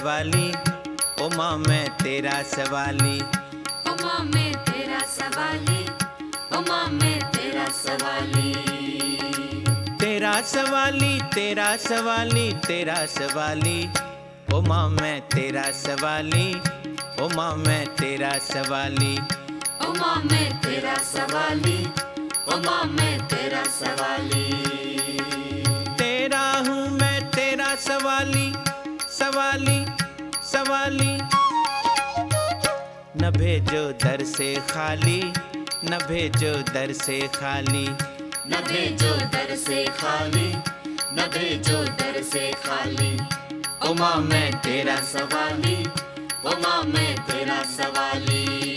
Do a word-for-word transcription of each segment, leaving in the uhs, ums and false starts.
सवाली, ओ माँ मैं तेरा सवाली, ओ माँ मैं तेरा सवाली, ओ माँ मैं तेरा सवाली। तेरा सवाली तेरा सवाली तेरा सवाली, ओ माँ मैं तेरा सवाली, ओ माँ मैं तेरा सवाली, ओ माँ मैं तेरा सवाली, ओ माँ मैं तेरा सवाली। तेरा हूँ मैं तेरा सवाली, सवाली सवाली। न भेजो दर से खाली, न भेजो दर से खाली, न भेजो दर से खाली, न भेजो दर से खाली। ओ माँ मैं तेरा सवाली, ओ माँ मैं तेरा सवाली।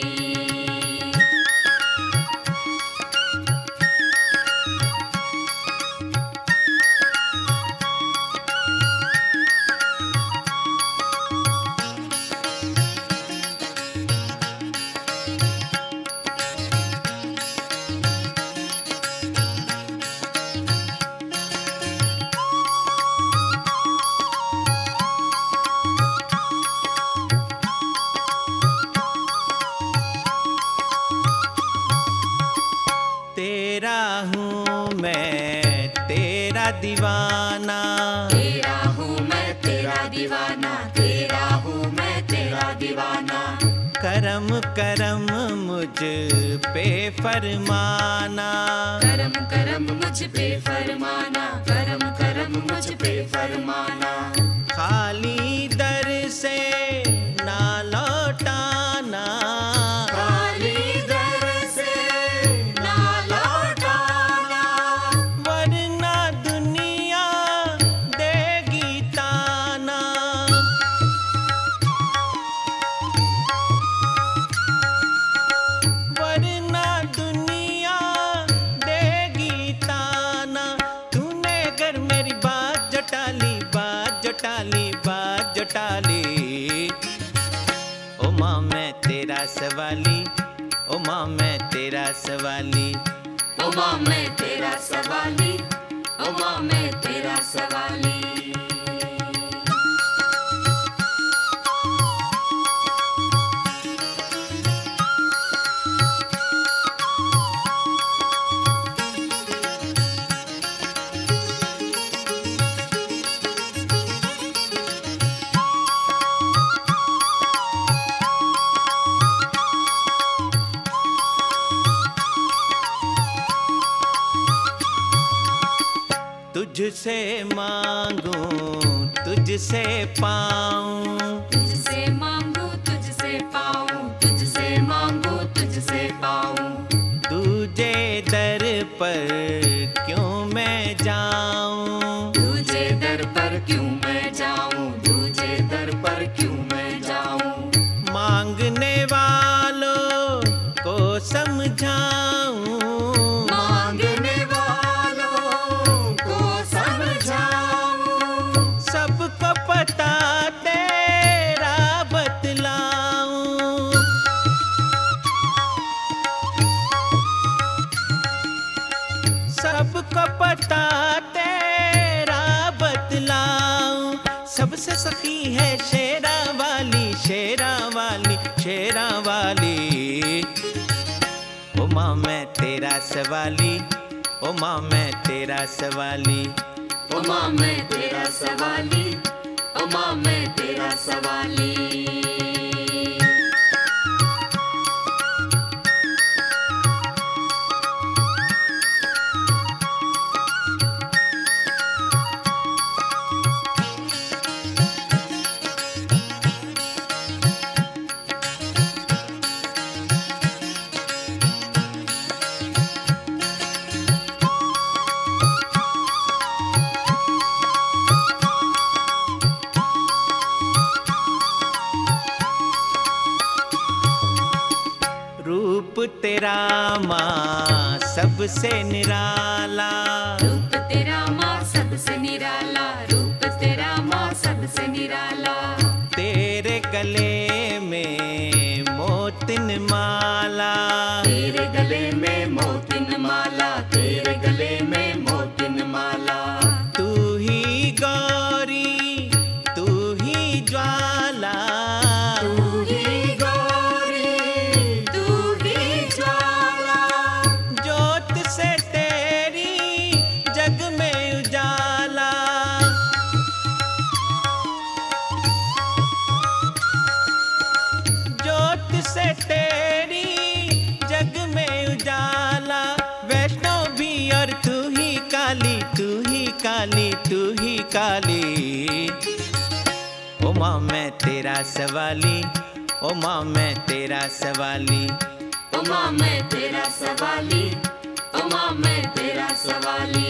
तेरा हूँ मैं तेरा दीवाना, तेरा हूँ मैं तेरा दीवाना, तेरा हूँ मैं तेरा दीवाना। करम करम मुझ पे फरमाना, करम करम मुझ पे फरमाना, करम करम मुझ पे फरमाना। खाली दर से ना लौटाना, खाली दर से ना लौटाना, वरना दुनिया देगी ताना। वरना दुनिया देगी ताना। तूने अगर मेरी बात जटाली, बात जटाली, बात जटाली, ओ माँ मैं तेरा सवाली, ओ माँ मैं तेरा सवाली, ओ माँ मैं तेरा सवाली, ओ माँ मैं तेरा सवाली। तुझसे मांगूं तुझसे पाऊं, तुझसे मांगू तुझसे पाऊं, तुझसे मांगू तुझसे पाऊं। तुझे दर पर क्यों मैं जाऊं, तुझे दर पर क्यों मैं जाऊं, तुझे दर पर क्यों मैं जाऊं। मांगने वालों को समझाऊं, मांगने वालों को समझाऊं। सबको पता तेरा बतलाऊं। सबको पता तेरा बतलाऊं। सबसे सखी है शेरा वाली, शेरा वाली, शेरा वाली। ओ माँ मैं तेरा सवाली, ओ माँ मैं तेरा सवाली, ओ माँ मैं तेरा सवाली, ओ माँ मैं तेरा सवाली। रूप तेरा माँ सबसे निराला, रूप तेरा माँ सबसे निराला, रूप तेरा माँ सबसे निराला। तेरे गले में मोतिन माला, तेरे गले में मोतिन माला, तेरे गले में मोतिन माला। तू ही गौरी तू ही ज्वाला, वैष्णो भी और तू ही काली, तू ही काली, तू ही काली। ओ माँ मैं तेरा सवाली, ओ माँ मैं तेरा सवाली। ओ माँ मैं तेरा सवाली, ओ माँ मैं तेरा सवाली।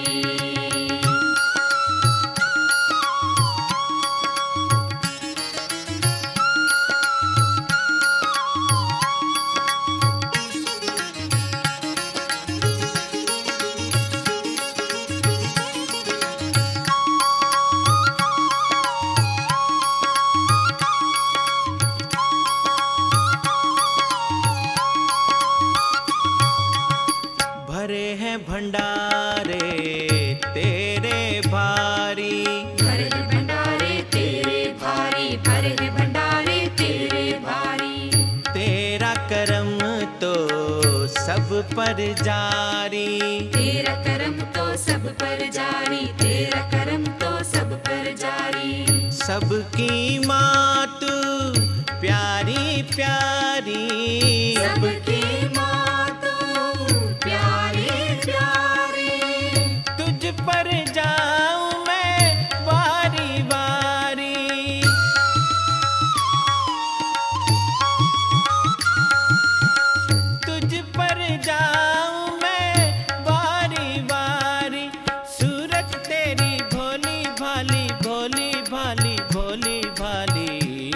भरे हैं भंडारे तेरे भारी, भरे हैं भंडारे तेरे भारी, भरे हैं भंडारे तेरे भारी। तेरा करम तो सब पर जारी, तेरा करम तो सब पर जारी, तेरा करम तो सब पर जारी। सबकी माँ तू प्यारी प्यारी, सबकी माँ तू प्यारी प्यारी। तुझ पर जाऊं मैं बारी बारी। तुझ पर जाऊं मैं बारी बारी। सूरत तेरी भोली भाली, भोली भाली, भोली भाली।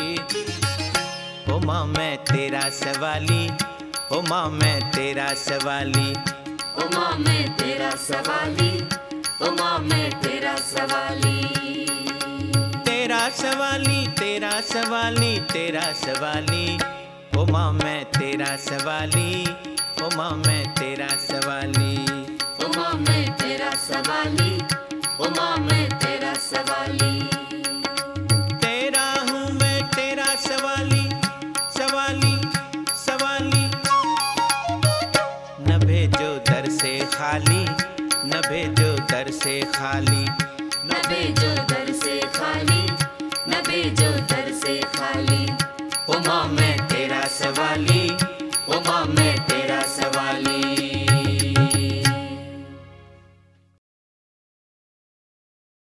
ओ माँ मैं तेरा सवाली, ओ माँ मैं तेरा सवाली। ओ माँ मैं तेरा सवाली, ओ माँ मैं तेरा सवाली। तेरा सवाली, तेरा सवाली, तेरा सवाली। ओ माँ मैं तेरा सवाली, ओ माँ मैं तेरा सवाली। ओ माँ मैं तेरा सवाली, ओ माँ मैं तेरा सवाली। तेरा हूँ मैं तेरा सवाली, सवाली, सवाली। न भेजो दर से खाली, न भेजो दर से खाली। न भेजो